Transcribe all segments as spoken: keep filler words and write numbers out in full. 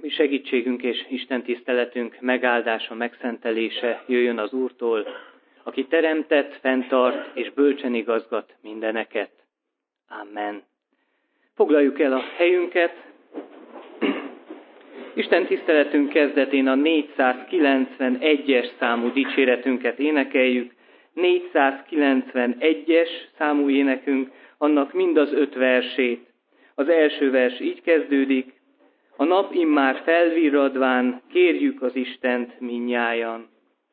segítségünk és Isten tiszteletünk megáldása, megszentelése jöjjön az Úrtól, aki teremtett, fenntart és bölcsen igazgat mindeneket. Amen. Foglaljuk el a helyünket. Isten tiszteletünk kezdetén a négyszázkilencvenegyes számú dicséretünket énekeljük. négyszázkilencvenegyes számú énekünk, annak mind az öt versét. Az első vers így kezdődik: a nap immár felvirradván, kérjük az Istent mindnyájan.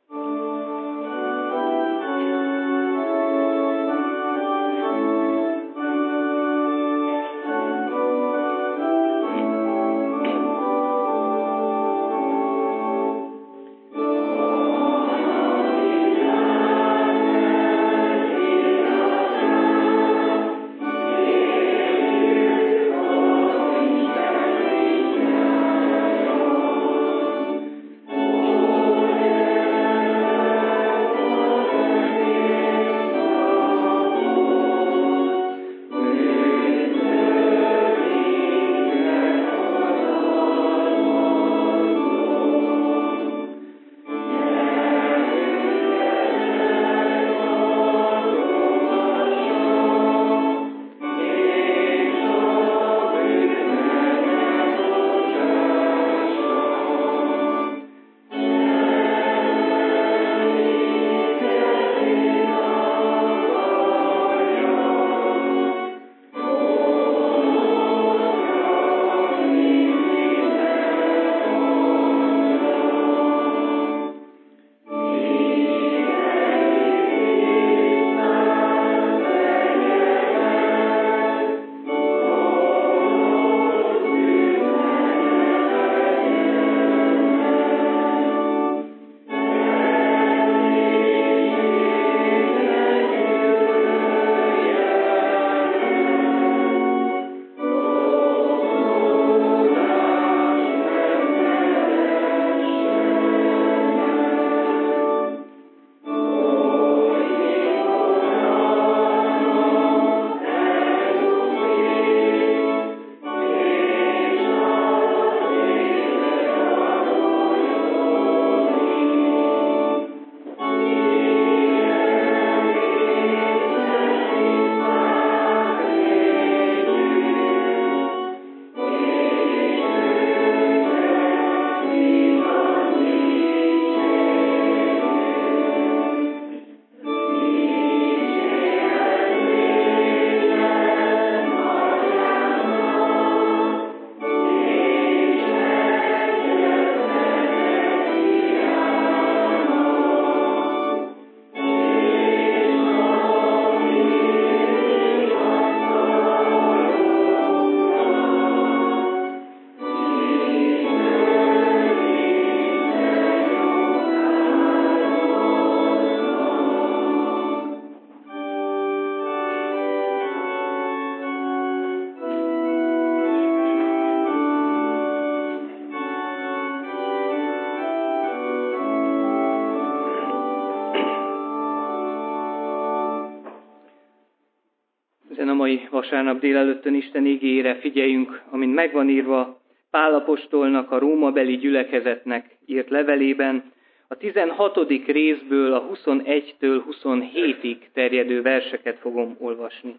Ezen a mai vasárnap délelőttön Isten igéjére figyeljünk, amint megvan írva Pál apostolnak, a rómabeli gyülekezetnek írt levelében, a tizenhatodik részből a huszonegytől huszonhétig terjedő verseket fogom olvasni.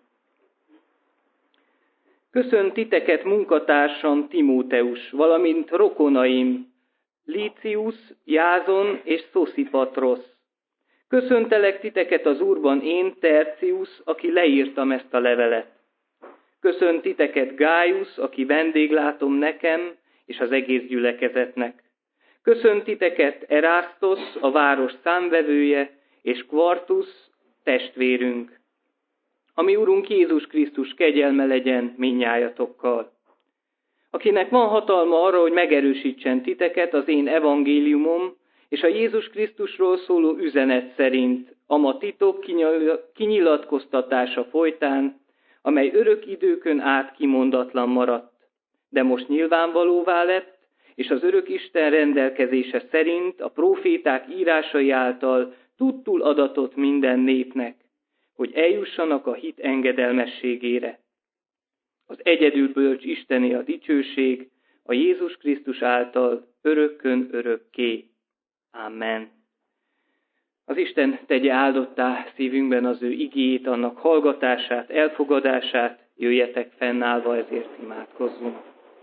Köszönt titeket munkatársam Timóteus, valamint rokonaim, Lícius, Jázon és Szoszipatros. Köszöntelek titeket az Úrban én, Tercius, aki leírtam ezt a levelet. Köszönt titeket Gájusz, aki vendéglátom nekem és az egész gyülekezetnek. Köszönt titeket Erasztos, a város számvevője, és Quartus, testvérünk. Ami Urunk Jézus Krisztus kegyelme legyen mindnyájatokkal. Akinek van hatalma arra, hogy megerősítsen titeket az én evangéliumom, és a Jézus Krisztusról szóló üzenet szerint, ama titok kinyilatkoztatása folytán, amely örök időkön át kimondatlan maradt, de most nyilvánvalóvá lett, és az örök Isten rendelkezése szerint a próféták írásai által tudtul adatott minden népnek, hogy eljussanak a hit engedelmességére. Az egyedül bölcs Istené a dicsőség, a Jézus Krisztus által örökkön örökké. Amen. Az Isten tegye áldottá szívünkben az ő igéjét, annak hallgatását, elfogadását, jöjjetek fennállva, ezért imádkozzunk.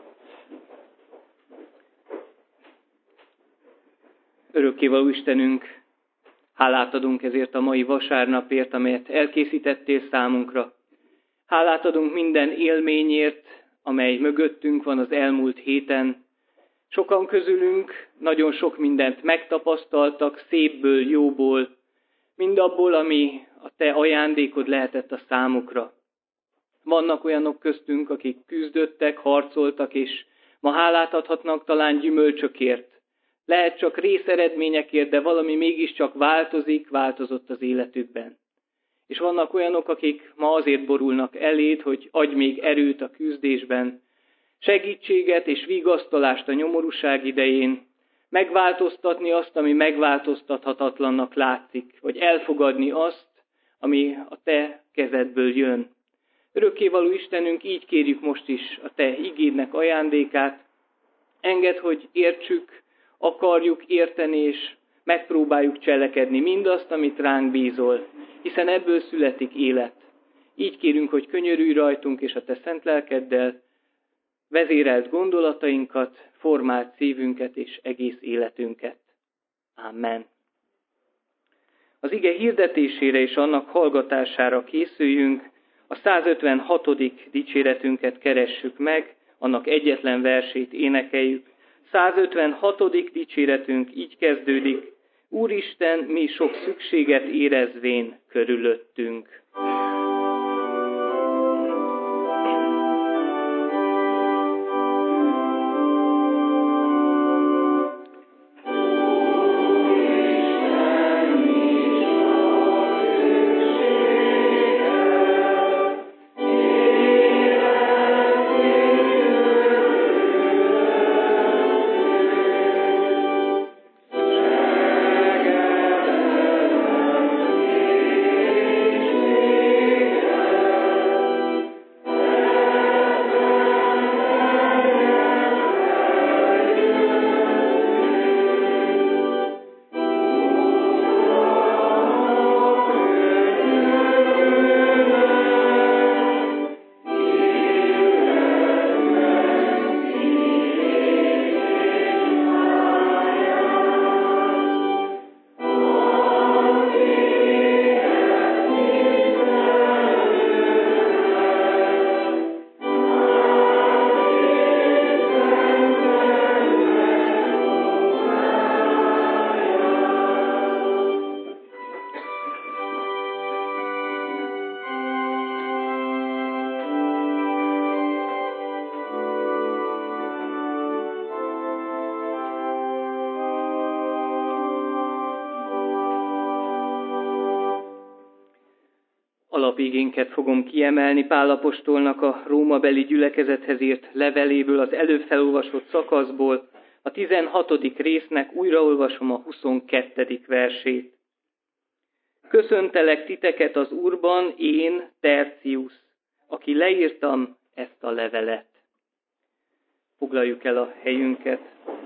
Örökkévaló Istenünk, hálát adunk ezért a mai vasárnapért, amelyet elkészítettél számunkra. Hálát adunk minden élményért, amely mögöttünk van az elmúlt héten. Sokan közülünk nagyon sok mindent megtapasztaltak, szépből, jóból, mindabból, ami a te ajándékod lehetett a számukra. Vannak olyanok köztünk, akik küzdöttek, harcoltak, és ma hálát adhatnak talán gyümölcsökért. Lehet csak részeredményekért, de valami mégiscsak változik, változott az életükben. És vannak olyanok, akik ma azért borulnak eléd, hogy adj még erőt a küzdésben, segítséget és vigasztalást a nyomorúság idején, megváltoztatni azt, ami megváltoztathatatlannak látszik, vagy elfogadni azt, ami a te kezedből jön. Örökkévaló Istenünk, így kérjük most is a te igédnek ajándékát. Engedd, hogy értsük, akarjuk érteni, és megpróbáljuk cselekedni mindazt, amit ránk bízol, hiszen ebből születik élet. Így kérünk, hogy könyörülj rajtunk, és a te szent lelkeddel vezéreld gondolatainkat, formáld szívünket és egész életünket. Amen. Az ige hirdetésére és annak hallgatására készüljünk, a százötvenhatodik dicséretünket keressük meg, annak egyetlen versét énekeljük. százötvenhatodik dicséretünk így kezdődik: Úristen, mi sok szükséget érezvén körülöttünk. Alapigénket fogom kiemelni Pál apostolnak a rómabeli gyülekezethez írt leveléből, az előbb felolvasott szakaszból, a tizenhatodik résznek újraolvasom a huszonkettedik versét. Köszöntelek titeket az Úrban, én, Tertius, aki leírtam ezt a levelet. Foglaljuk el a helyünket.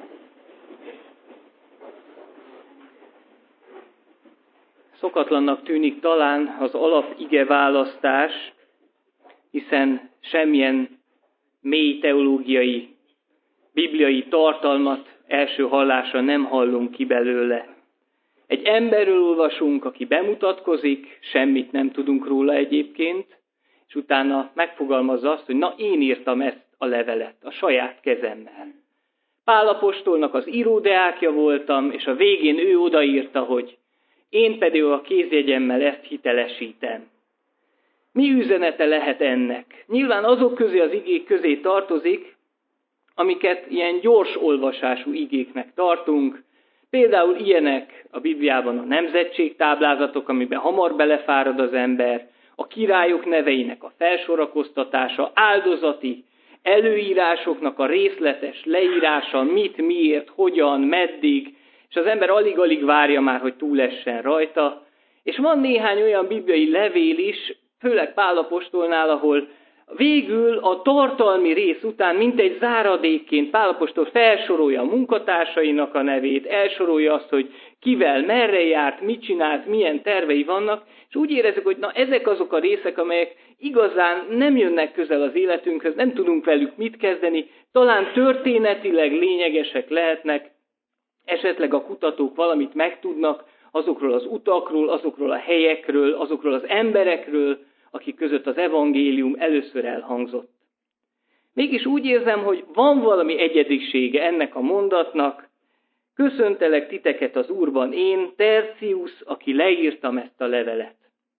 Szokatlannak tűnik talán az alapige választás, hiszen semmilyen mély teológiai, bibliai tartalmat első hallásra nem hallunk ki belőle. Egy emberről olvasunk, aki bemutatkozik, semmit nem tudunk róla egyébként, és utána megfogalmazza azt, hogy na, én írtam ezt a levelet a saját kezemmel. Pál apostolnak az íródeákja voltam, és a végén ő odaírta, hogy én pedig a kézjegyemmel ezt hitelesítem. Mi üzenete lehet ennek? Nyilván azok közé az igék közé tartozik, amiket ilyen gyors olvasású igéknek tartunk. Például ilyenek a Bibliában a nemzetségtáblázatok, amiben hamar belefárad az ember, a királyok neveinek a felsorakoztatása, áldozati előírásoknak a részletes leírása, mit, miért, hogyan, meddig, és az ember alig-alig várja már, hogy túlessen rajta. És van néhány olyan bibliai levél is, főleg Pál apostolnál, ahol végül a tartalmi rész után, mint egy záradékként Pál apostol felsorolja a munkatársainak a nevét, elsorolja azt, hogy kivel merre járt, mit csinált, milyen tervei vannak, és úgy érezzük, hogy na ezek azok a részek, amelyek igazán nem jönnek közel az életünkhöz, nem tudunk velük mit kezdeni, talán történetileg lényegesek lehetnek, esetleg a kutatók valamit megtudnak azokról az utakról, azokról a helyekről, azokról az emberekről, akik között az evangélium először elhangzott. Mégis úgy érzem, hogy van valami egyedisége ennek a mondatnak. Köszöntelek titeket az Úrban én, Tertius, aki leírtam ezt a levelet.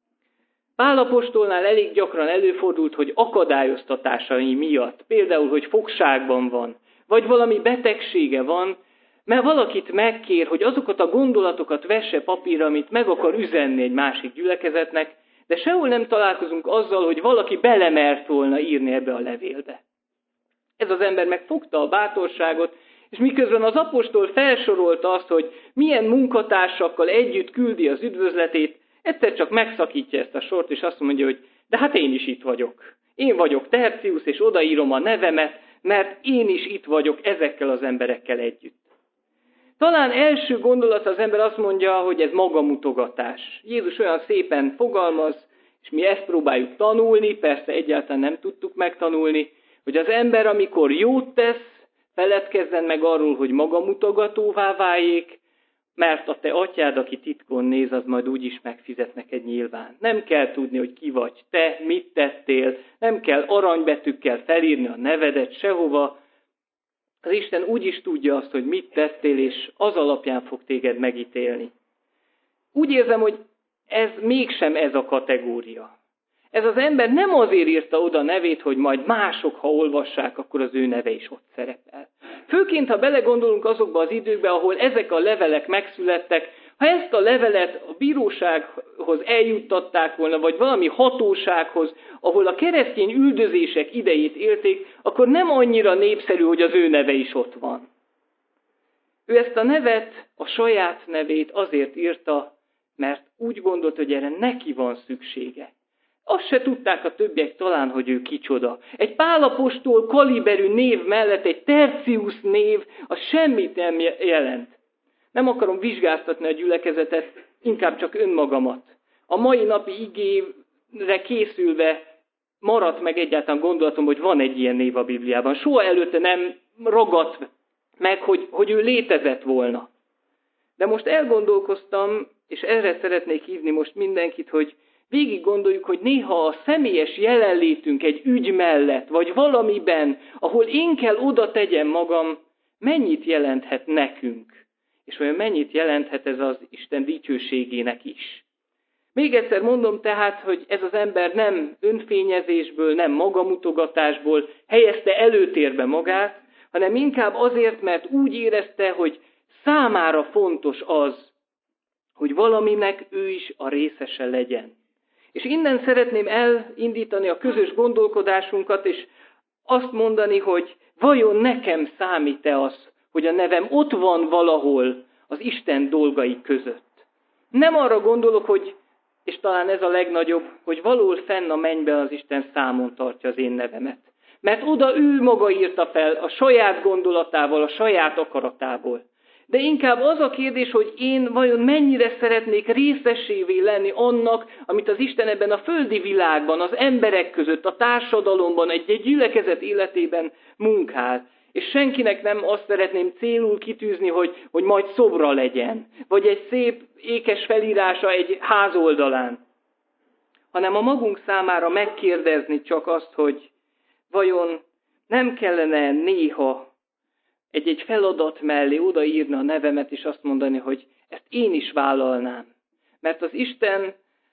Pál apostolnál elég gyakran előfordult, hogy akadályoztatásai miatt, például, hogy fogságban van, vagy valami betegsége van, mert valakit megkér, hogy azokat a gondolatokat vesse papírra, amit meg akar üzenni egy másik gyülekezetnek, de sehol nem találkozunk azzal, hogy valaki belemert volna írni ebbe a levélbe. Ez az ember megfogta a bátorságot, és miközben az apostol felsorolta azt, hogy milyen munkatársakkal együtt küldi az üdvözletét, egyszer csak megszakítja ezt a sort, és azt mondja, hogy de hát én is itt vagyok. Én vagyok Tertius, és odaírom a nevemet, mert én is itt vagyok ezekkel az emberekkel együtt. Talán első gondolat az ember azt mondja, hogy ez magamutogatás. Jézus olyan szépen fogalmaz, és mi ezt próbáljuk tanulni, persze egyáltalán nem tudtuk megtanulni, hogy az ember, amikor jót tesz, feledkezzen meg arról, hogy magamutogatóvá váljék, mert a te atyád, aki titkon néz, az majd úgyis megfizet neked nyilván. Nem kell tudni, hogy ki vagy te, mit tettél, nem kell aranybetűkkel felírni a nevedet sehova. Az Isten úgyis tudja azt, hogy mit tettél, és az alapján fog téged megítélni. Úgy érzem, hogy ez mégsem ez a kategória. Ez az ember nem azért írta oda nevét, hogy majd mások, ha olvassák, akkor az ő neve is ott szerepel. Főként, ha belegondolunk azokba az időkbe, ahol ezek a levelek megszülettek, ha ezt a levelet a bírósághoz eljuttatták volna, vagy valami hatósághoz, ahol a keresztény üldözések idejét élték, akkor nem annyira népszerű, hogy az ő neve is ott van. Ő ezt a nevet, a saját nevét azért írta, mert úgy gondolt, hogy erre neki van szüksége. Azt se tudták a többiek talán, hogy ő kicsoda. Egy Pál apostol kaliberű név mellett egy Tertius név, az semmit nem jelent. Nem akarom vizsgáztatni a gyülekezetet, inkább csak önmagamat. A mai napi igére készülve maradt meg egyáltalán gondolatom, hogy van egy ilyen név a Bibliában. Soha előtte nem ragadt meg, hogy, hogy ő létezett volna. De most elgondolkoztam, és erre szeretnék hívni most mindenkit, hogy végig gondoljuk, hogy néha a személyes jelenlétünk egy ügy mellett, vagy valamiben, ahol én kell oda tegyem magam, mennyit jelenthet nekünk, és olyan mennyit jelenthet ez az Isten dicsőségének is. Még egyszer mondom tehát, hogy ez az ember nem önfényezésből, nem magamutogatásból helyezte előtérbe magát, hanem inkább azért, mert úgy érezte, hogy számára fontos az, hogy valaminek ő is a részese legyen. És innen szeretném elindítani a közös gondolkodásunkat, és azt mondani, hogy vajon nekem számít-e az, hogy a nevem ott van valahol az Isten dolgai között. Nem arra gondolok, hogy, és talán ez a legnagyobb, hogy valahol fenn a mennyben az Isten számon tartja az én nevemet. Mert oda ő maga írta fel a saját gondolatával, a saját akaratából. De inkább az a kérdés, hogy én vajon mennyire szeretnék részesévé lenni annak, amit az Isten ebben a földi világban, az emberek között, a társadalomban, egy-egy gyülekezet életében munkál. És senkinek nem azt szeretném célul kitűzni, hogy, hogy majd szobra legyen, vagy egy szép ékes felírása egy házoldalán, hanem a magunk számára megkérdezni csak azt, hogy vajon nem kellene néha egy-egy feladat mellé odaírni a nevemet, és azt mondani, hogy ezt én is vállalnám. Mert az Isten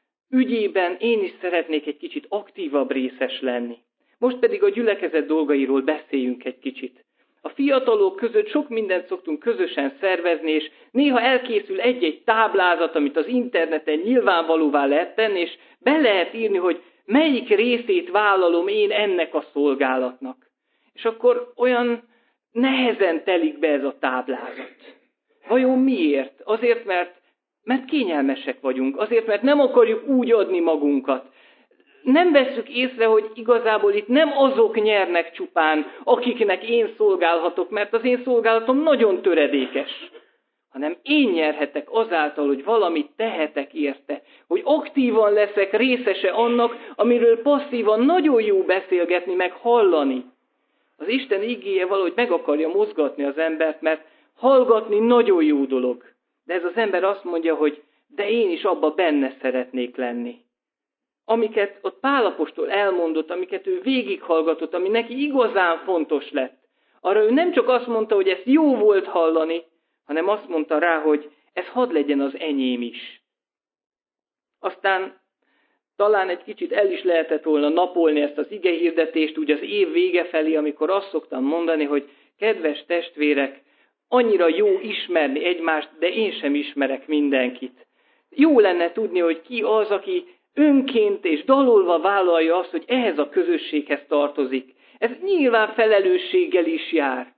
ügyében én is szeretnék egy kicsit aktívabb részes lenni. Most pedig a gyülekezet dolgairól beszéljünk egy kicsit. A fiatalok között sok mindent szoktunk közösen szervezni, és néha elkészül egy-egy táblázat, amit az interneten nyilvánvalóvá lehet tenni, és be lehet írni, hogy melyik részét vállalom én ennek a szolgálatnak. És akkor olyan nehezen telik be ez a táblázat. Vajon miért? Azért, mert, mert kényelmesek vagyunk. Azért, mert nem akarjuk úgy adni magunkat. nem vesszük észre, hogy igazából itt nem azok nyernek csupán, akiknek én szolgálhatok, mert az én szolgálatom nagyon töredékes, hanem én nyerhetek azáltal, hogy valamit tehetek érte, hogy aktívan leszek részese annak, amiről passzívan nagyon jó beszélgetni, meg hallani. Az Isten igéje valahogy meg akarja mozgatni az embert, mert hallgatni nagyon jó dolog. De ez az ember azt mondja, hogy de én is abba benne szeretnék lenni. Amiket ott Pál apostol elmondott, amiket ő végighallgatott, ami neki igazán fontos lett. Arra ő nem csak azt mondta, hogy ezt jó volt hallani, hanem azt mondta rá, hogy ez hadd legyen az enyém is. Aztán talán egy kicsit el is lehetett volna napolni ezt az igehirdetést, úgy az év vége felé, amikor azt szoktam mondani, hogy kedves testvérek, annyira jó ismerni egymást, de én sem ismerek mindenkit. Jó lenne tudni, hogy ki az, aki önként és dalolva vállalja azt, hogy ehhez a közösséghez tartozik. Ez nyilván felelősséggel is jár.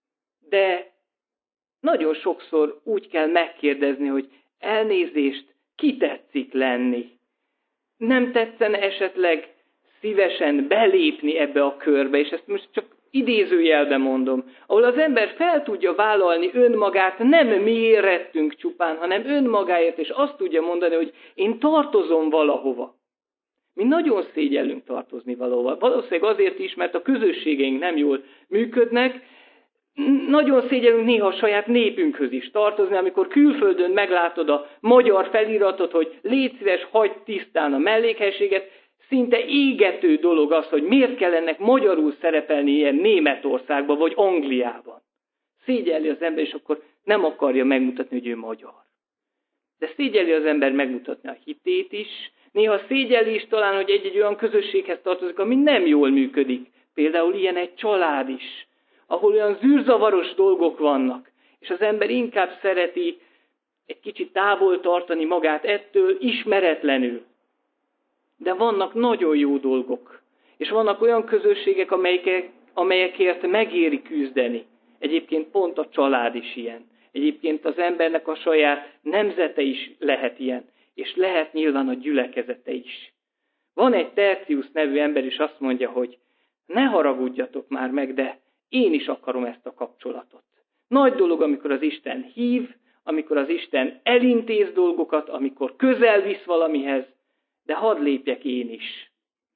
De nagyon sokszor úgy kell megkérdezni, hogy elnézést, ki tetszik lenni. Nem tetszene esetleg szívesen belépni ebbe a körbe, és ezt most csak idézőjelben mondom, ahol az ember fel tudja vállalni önmagát, nem mi érettünk csupán, hanem önmagáért, és azt tudja mondani, hogy én tartozom valahova. Mi nagyon szégyellünk tartozni valahova. Valószínűleg azért is, mert a közösségeink nem jól működnek, nagyon szégyellünk néha a saját népünkhöz is tartozni, amikor külföldön meglátod a magyar feliratot, hogy légy szíves, hagyd tisztán a mellékhelységet, szinte égető dolog az, hogy miért kell ennek magyarul szerepelni ilyen Németországban vagy Angliában. Szégyelli az ember, és akkor nem akarja megmutatni, hogy ő magyar. De szégyelli az ember megmutatni a hitét is, néha szégyelli is talán, hogy egy-egy olyan közösséghez tartozik, ami nem jól működik. Például ilyen egy család is, ahol olyan zűrzavaros dolgok vannak, és az ember inkább szereti egy kicsit távol tartani magát ettől ismeretlenül. De vannak nagyon jó dolgok, és vannak olyan közösségek, amelyek, amelyekért megéri küzdeni. Egyébként pont a család is ilyen. Egyébként az embernek a saját nemzete is lehet ilyen, és lehet nyilván a gyülekezete is. Van egy Tertius nevű ember, és azt mondja, hogy ne haragudjatok már meg, de én is akarom ezt a kapcsolatot. Nagy dolog, amikor az Isten hív, amikor az Isten elintéz dolgokat, amikor közel visz valamihez, de hadd lépjek én is.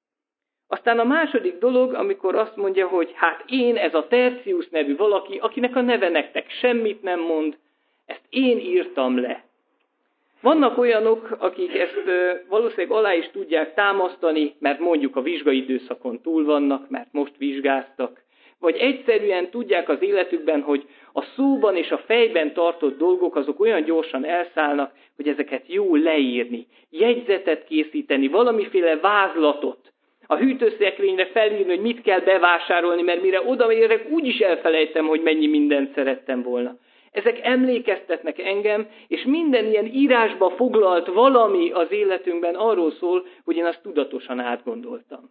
Aztán a második dolog, amikor azt mondja, hogy hát én, ez a Tertius nevű valaki, akinek a neve nektek semmit nem mond, ezt én írtam le. Vannak olyanok, akik ezt valószínűleg alá is tudják támasztani, mert mondjuk a vizsgai időszakon túl vannak, mert most vizsgáztak, vagy egyszerűen tudják az életükben, hogy a szóban és a fejben tartott dolgok azok olyan gyorsan elszállnak, hogy ezeket jó leírni, jegyzetet készíteni, valamiféle vázlatot, a hűtőszekrényre felírni, hogy mit kell bevásárolni, mert mire odaérek, úgyis elfelejtem, hogy mennyi mindent szerettem volna. Ezek emlékeztetnek engem, és minden ilyen írásba foglalt valami az életünkben arról szól, hogy én azt tudatosan átgondoltam.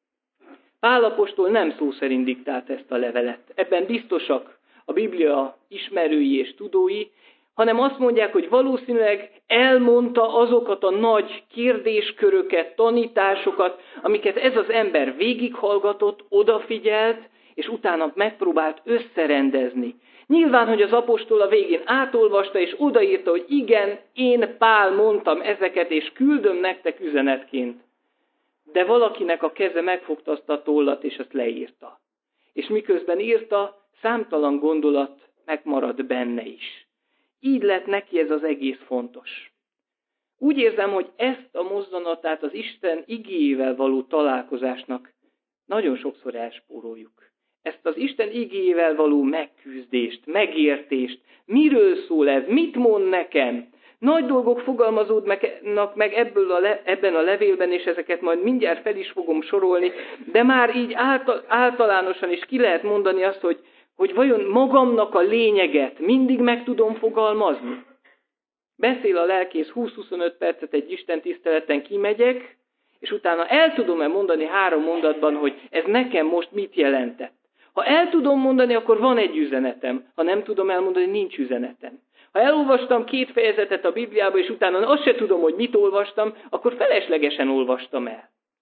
Pál apostol nem szó szerint diktált ezt a levelet. Ebben biztosak a Biblia ismerői és tudói, hanem azt mondják, hogy valószínűleg elmondta azokat a nagy kérdésköröket, tanításokat, amiket ez az ember végighallgatott, odafigyelt, és utána megpróbált összerendezni. Nyilván, hogy az apostol a végén átolvasta, és odaírta, hogy igen, én Pál mondtam ezeket, és küldöm nektek üzenetként. De valakinek a keze megfogta azt a tollat, és azt leírta. És miközben írta, számtalan gondolat megmaradt benne is. Így lett neki ez az egész fontos. Úgy érzem, hogy ezt a mozzanatát az Isten igéjével való találkozásnak nagyon sokszor elspóroljuk. Ezt az Isten igéjével való megküzdést, megértést, miről szól ez, mit mond nekem. Nagy dolgok fogalmazódnak meg ebből a le, ebben a levélben, és ezeket majd mindjárt fel is fogom sorolni, de már így általánosan is ki lehet mondani azt, hogy, hogy vajon magamnak a lényeget mindig meg tudom fogalmazni. Beszél a lelkész húsz-huszonöt percet egy Isten tiszteleten, kimegyek, és utána el tudom-e mondani három mondatban, hogy ez nekem most mit jelentett. Ha el tudom mondani, akkor van egy üzenetem. Ha nem tudom elmondani, nincs üzenetem. Ha elolvastam két fejezetet a Bibliába, és utána azt se tudom, hogy mit olvastam, akkor feleslegesen olvastam el.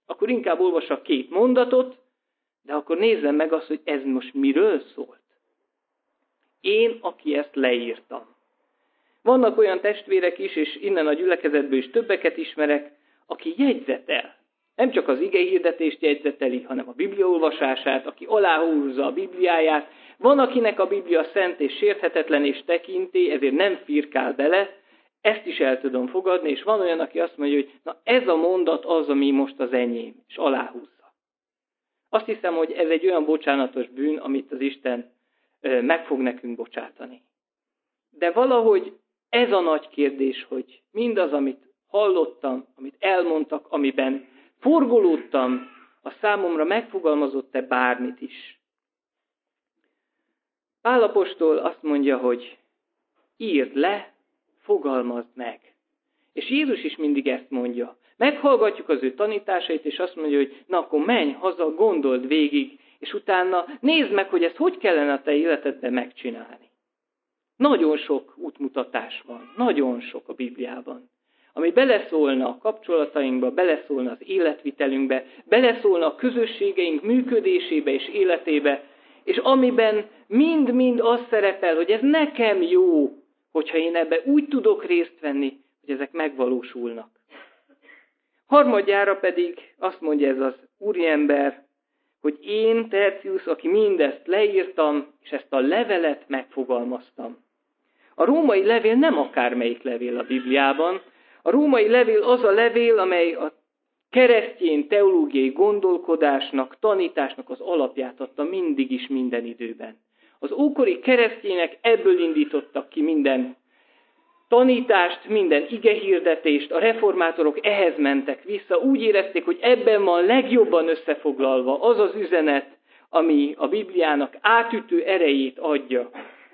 akkor inkább olvassak két mondatot, de akkor nézzem meg azt, hogy ez most miről szólt. Én, aki ezt leírtam. Vannak olyan testvérek is, és innen a gyülekezetből is többeket ismerek, aki jegyzetel. Nem csak az igehirdetést jegyzeteli, hanem a Biblia olvasását, aki aláhúzza a Bibliáját. Van, akinek a Biblia szent és sérthetetlen és tekintély, ezért nem firkál bele. Ezt is el tudom fogadni, és van olyan, aki azt mondja, hogy na ez a mondat az, ami most az enyém, és aláhúzza. Azt hiszem, hogy ez egy olyan bocsánatos bűn, amit az Isten meg fog nekünk bocsátani. De valahogy ez a nagy kérdés, hogy mindaz, amit hallottam, amit elmondtak, amiben forgolódtam, a számomra megfogalmazott-e bármit is. Pál apostol azt mondja, hogy írd le, fogalmazd meg. És Jézus is mindig ezt mondja. Meghallgatjuk az ő tanításait, és azt mondja, hogy na akkor menj haza, gondold végig, és utána nézd meg, hogy ezt hogy kellene a te életedben megcsinálni. Nagyon sok útmutatás van, nagyon sok a Bibliában, ami beleszólna a kapcsolatainkba, beleszólna az életvitelünkbe, beleszólna a közösségeink működésébe és életébe, és amiben mind-mind az szerepel, hogy ez nekem jó, hogyha én ebbe úgy tudok részt venni, hogy ezek megvalósulnak. Harmadjára pedig azt mondja ez az úriember, hogy én, Tertius, aki mindezt leírtam, és ezt a levelet megfogalmaztam. A római levél nem akármelyik levél a Bibliában. A római levél az a levél, amely a keresztény teológiai gondolkodásnak, tanításnak az alapját adta mindig is, minden időben. Az ókori keresztények ebből indítottak ki minden tanítást, minden igehirdetést, a reformátorok ehhez mentek vissza. Úgy érezték, hogy ebben van legjobban összefoglalva az az üzenet, ami a Bibliának átütő erejét adja.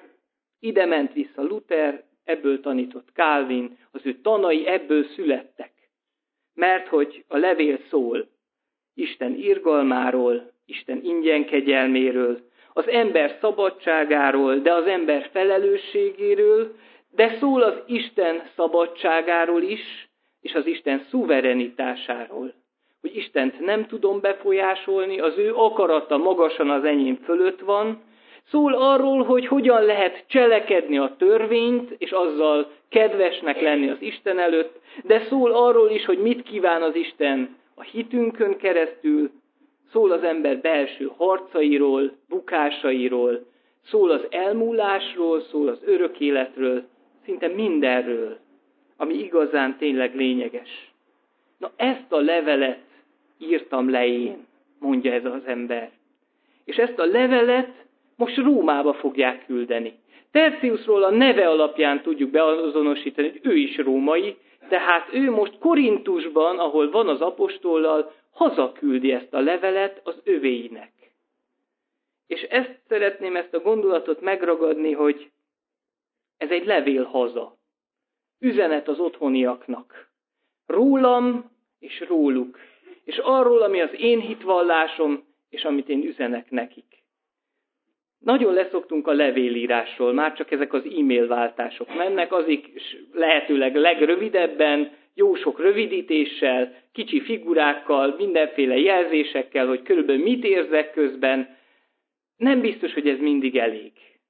Ide ment vissza Luther, ebből tanított Calvin, az ő tanai ebből születtek. Mert hogy a levél szól Isten irgalmáról, Isten ingyen kegyelméről, az ember szabadságáról, de az ember felelősségéről, de szól az Isten szabadságáról is, és az Isten szuverenitásáról. Hogy Istent nem tudom befolyásolni, az ő akarata magasan az enyém fölött van. Szól arról, hogy hogyan lehet cselekedni a törvényt, és azzal kedvesnek lenni az Isten előtt, de szól arról is, hogy mit kíván az Isten a hitünkön keresztül, szól az ember belső harcairól, bukásairól, szól az elmúlásról, szól az örök életről, szinte mindenről, ami igazán tényleg lényeges. Na ezt a levelet írtam le én, mondja ez az ember. És ezt a levelet most Rómába fogják küldeni. Tertiusról a neve alapján tudjuk beazonosítani, hogy ő is római, tehát ő most Korintusban, ahol van az apostollal, hazaküldi ezt a levelet az övéinek. És ezt szeretném, ezt a gondolatot megragadni, hogy ez egy levél haza. Üzenet az otthoniaknak. Rólam és róluk. És arról, ami az én hitvallásom, és amit én üzenek nekik. Nagyon leszoktunk a levélírásról, már csak ezek az e-mail váltások mennek, azik lehetőleg legrövidebben, jó sok rövidítéssel, kicsi figurákkal, mindenféle jelzésekkel, hogy körülbelül mit érzek közben. Nem biztos, hogy ez mindig elég.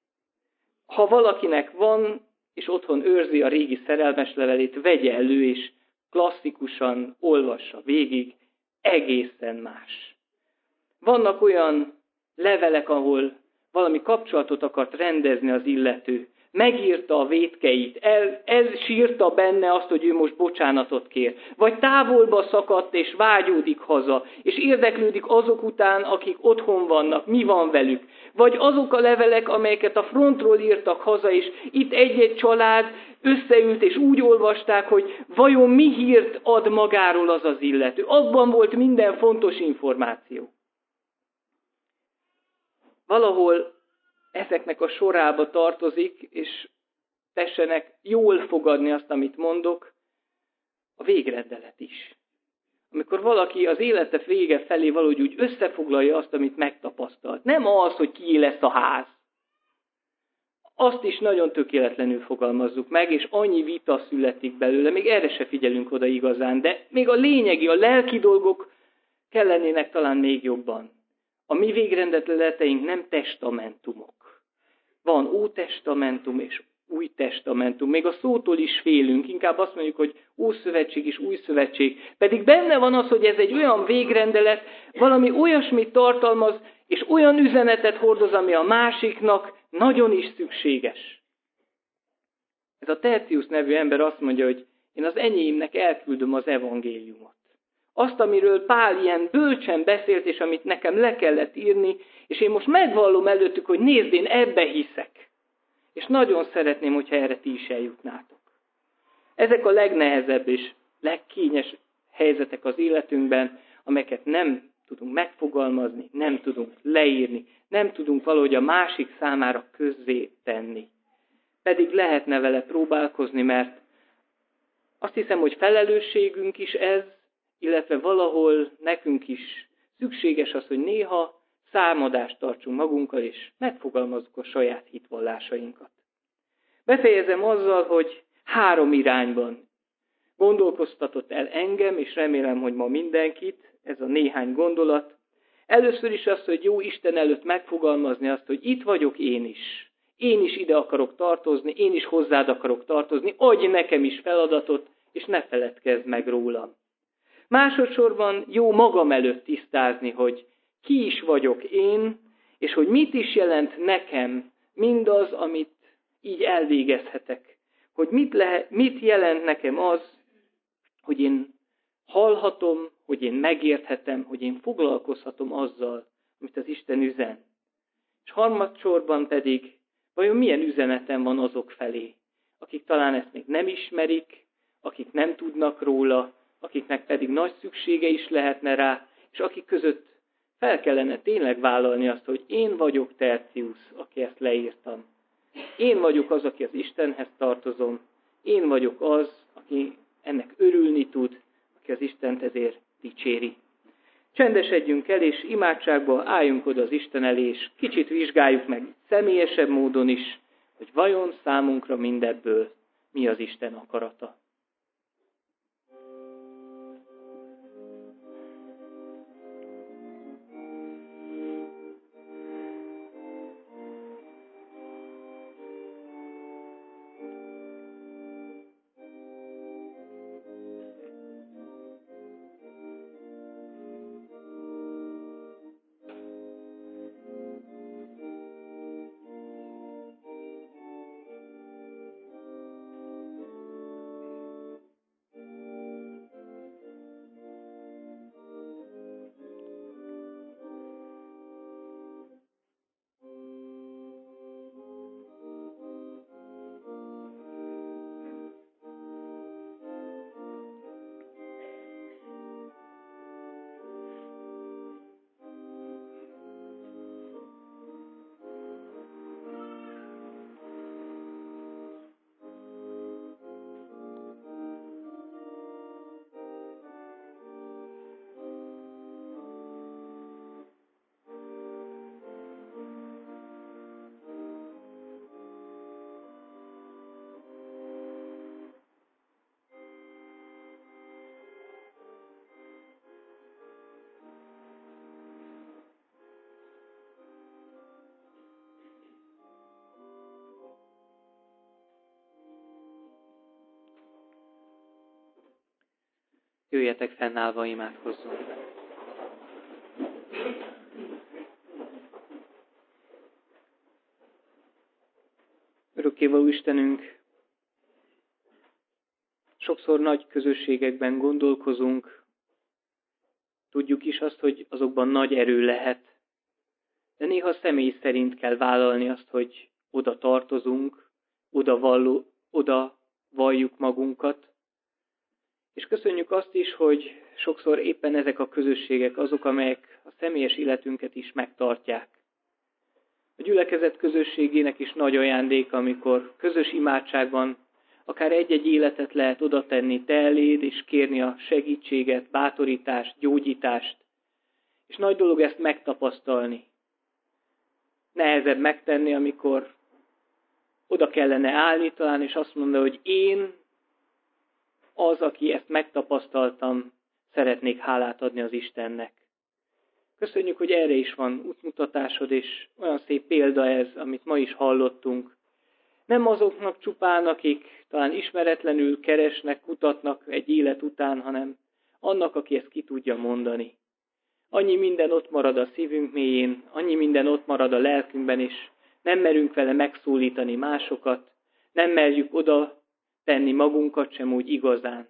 Ha valakinek van, és otthon őrzi a régi szerelmes levelét, vegye elő, és klasszikusan olvassa végig, egészen más. Vannak olyan levelek, ahol valami kapcsolatot akart rendezni az illető. Megírta a vétkeit, el, elsírta benne azt, hogy ő most bocsánatot kér. Vagy távolba szakadt és vágyódik haza, és érdeklődik azok után, akik otthon vannak, mi van velük. Vagy azok a levelek, amelyeket a frontról írtak haza, és itt egy-egy család összeült, és úgy olvasták, hogy vajon mi hírt ad magáról az az illető. Abban volt minden fontos információ. Valahol ezeknek a sorába tartozik, és tessenek jól fogadni azt, amit mondok, a végrendelet is. Amikor valaki az élete vége felé valahogy úgy összefoglalja azt, amit megtapasztalt. Nem az, hogy kié lesz a ház. Azt is nagyon tökéletlenül fogalmazzuk meg, és annyi vita születik belőle, még erre se figyelünk oda igazán, de még a lényegi, a lelki dolgok kellenének talán még jobban. A mi végrendeleteink nem testamentumok. Van Ótestamentum és Új Testamentum. Még a szótól is félünk, inkább azt mondjuk, hogy Ószövetség és Új Szövetség. Pedig benne van az, hogy ez egy olyan végrendelet, valami olyasmit tartalmaz, és olyan üzenetet hordoz, ami a másiknak nagyon is szükséges. Ez a Tertius nevű ember azt mondja, hogy én az enyémnek elküldöm az evangéliumot. Azt, amiről Pál ilyen bölcsen beszélt, és amit nekem le kellett írni, és én most megvallom előttük, hogy nézd, én ebbe hiszek. És nagyon szeretném, hogyha erre ti is eljutnátok. Ezek a legnehezebb és legkényes helyzetek az életünkben, amelyeket nem tudunk megfogalmazni, nem tudunk leírni, nem tudunk valahogy a másik számára közzé tenni. Pedig lehetne vele próbálkozni, mert azt hiszem, hogy felelősségünk is ez, illetve valahol nekünk is szükséges az, hogy néha számadást tartsunk magunkkal, és megfogalmazzuk a saját hitvallásainkat. Befejezem azzal, hogy három irányban gondolkoztatott el engem, és remélem, hogy ma mindenkit, ez a néhány gondolat. Először is azt, hogy jó Isten előtt megfogalmazni azt, hogy itt vagyok én is. Én is ide akarok tartozni, én is hozzád akarok tartozni, adj nekem is feladatot, és ne feledkezz meg rólam. Másodszorban jó magam előtt tisztázni, hogy ki is vagyok én, és hogy mit is jelent nekem mindaz, amit így elvégezhetek. Hogy mit, lehet, mit jelent nekem az, hogy én hallhatom, hogy én megérthetem, hogy én foglalkozhatom azzal, amit az Isten üzen. És harmadsorban pedig, vajon milyen üzenetem van azok felé, akik talán ezt még nem ismerik, akik nem tudnak róla, akiknek pedig nagy szüksége is lehetne rá, és akik között fel kellene tényleg vállalni azt, hogy én vagyok Tertius, aki ezt leírtam. Én vagyok az, aki az Istenhez tartozom. Én vagyok az, aki ennek örülni tud, aki az Istent ezért dicséri. Csendesedjünk el, és imádságba álljunk oda az Isten elé, és kicsit vizsgáljuk meg személyesebb módon is, hogy vajon számunkra mindebből mi az Isten akarata. Jöjjetek fennállva, imádkozzunk. Örökkévaló Istenünk, sokszor nagy közösségekben gondolkozunk, tudjuk is azt, hogy azokban nagy erő lehet, de néha személy szerint kell vállalni azt, hogy oda tartozunk, oda, valló, oda valljuk magunkat. És köszönjük azt is, hogy sokszor éppen ezek a közösségek azok, amelyek a személyes életünket is megtartják. A gyülekezet közösségének is nagy ajándék, amikor közös imádságban akár egy-egy életet lehet oda tenni te eléd, és kérni a segítséget, bátorítást, gyógyítást. És nagy dolog ezt megtapasztalni. Nehezebb megtenni, amikor oda kellene állni talán, és azt mondani, hogy én az, aki ezt megtapasztaltam, szeretnék hálát adni az Istennek. Köszönjük, hogy erre is van útmutatásod, és olyan szép példa ez, amit ma is hallottunk. Nem azoknak csupán, akik talán ismeretlenül keresnek, kutatnak egy élet után, hanem annak, aki ezt ki tudja mondani. Annyi minden ott marad a szívünk mélyén, annyi minden ott marad a lelkünkben, és nem merünk vele megszólítani másokat, nem merjük oda tenni magunkat sem úgy igazán.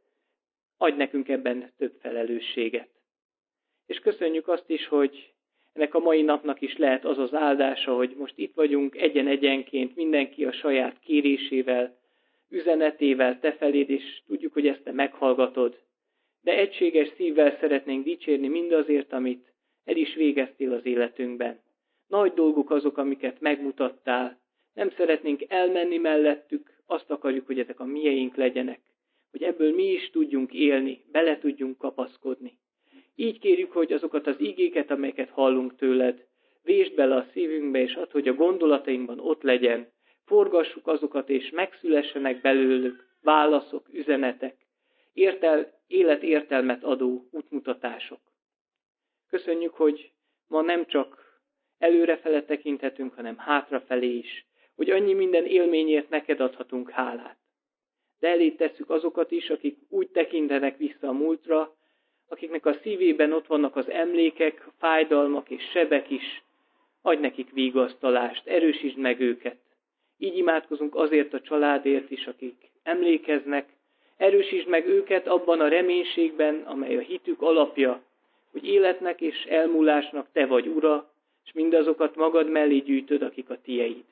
Adj nekünk ebben több felelősséget. És köszönjük azt is, hogy ennek a mai napnak is lehet az az áldása, hogy most itt vagyunk egyen-egyenként, mindenki a saját kérésével, üzenetével te feléd, és tudjuk, hogy ezt te meghallgatod. De egységes szívvel szeretnénk dicsérni mindazért, amit el is végeztél az életünkben. Nagy dolgok azok, amiket megmutattál. Nem szeretnénk elmenni mellettük, azt akarjuk, hogy ezek a mieink legyenek. Hogy ebből mi is tudjunk élni, bele tudjunk kapaszkodni. Így kérjük, hogy azokat az igéket, amelyeket hallunk tőled, vésd bele a szívünkbe, és add, hogy a gondolatainkban ott legyen. Forgassuk azokat, és megszülessenek belőlük válaszok, üzenetek, értel, életértelmet adó útmutatások. Köszönjük, hogy ma nem csak előrefele tekinthetünk, hanem hátrafelé is, hogy annyi minden élményért neked adhatunk hálát. De elé tesszük azokat is, akik úgy tekintenek vissza a múltra, akiknek a szívében ott vannak az emlékek, fájdalmak és sebek is, adj nekik vigasztalást, erősítsd meg őket. Így imádkozunk azért a családért is, akik emlékeznek, erősítsd meg őket abban a reménységben, amely a hitük alapja, hogy életnek és elmúlásnak te vagy Ura, és mindazokat magad mellé gyűjtöd, akik a tieid.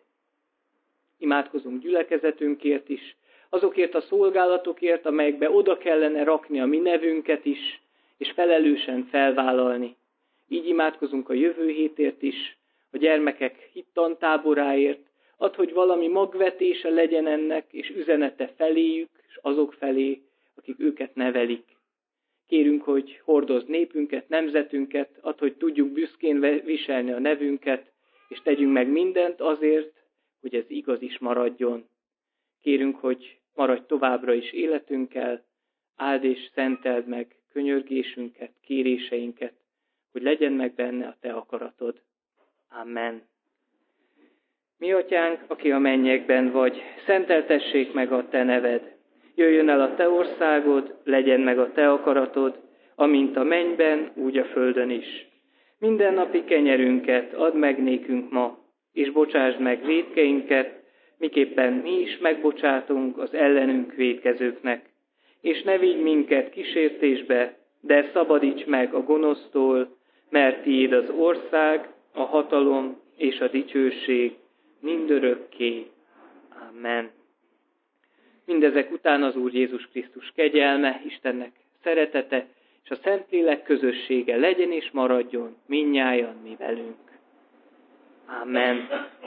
Imádkozunk gyülekezetünkért is, azokért a szolgálatokért, amelyekbe oda kellene rakni a mi nevünket is, és felelősen felvállalni. Így imádkozunk a jövő hétért is, a gyermekek hittantáboráért, add, hogy valami magvetése legyen ennek, és üzenete feléjük, és azok felé, akik őket nevelik. Kérünk, hogy hordozd népünket, nemzetünket, add, hogy tudjuk büszkén viselni a nevünket, és tegyünk meg mindent azért, hogy ez igaz is maradjon. Kérünk, hogy maradj továbbra is életünkkel, áld és szenteld meg könyörgésünket, kéréseinket, hogy legyen meg benne a te akaratod. Amen. Mi atyánk, aki a mennyekben vagy, szenteltessék meg a te neved. Jöjjön el a te országod, legyen meg a te akaratod, amint a mennyben, úgy a földön is. Mindennapi kenyerünket add meg nékünk ma, és bocsásd meg vétkeinket, miképpen mi is megbocsátunk az ellenünk vétkezőknek. És ne vigy minket kísértésbe, de szabadíts meg a gonosztól, mert tiéd az ország, a hatalom és a dicsőség mindörökké. Amen. Mindezek után az Úr Jézus Krisztus kegyelme, Istennek szeretete és a Szentlélek közössége legyen és maradjon mindnyájan mi velünk. Amen.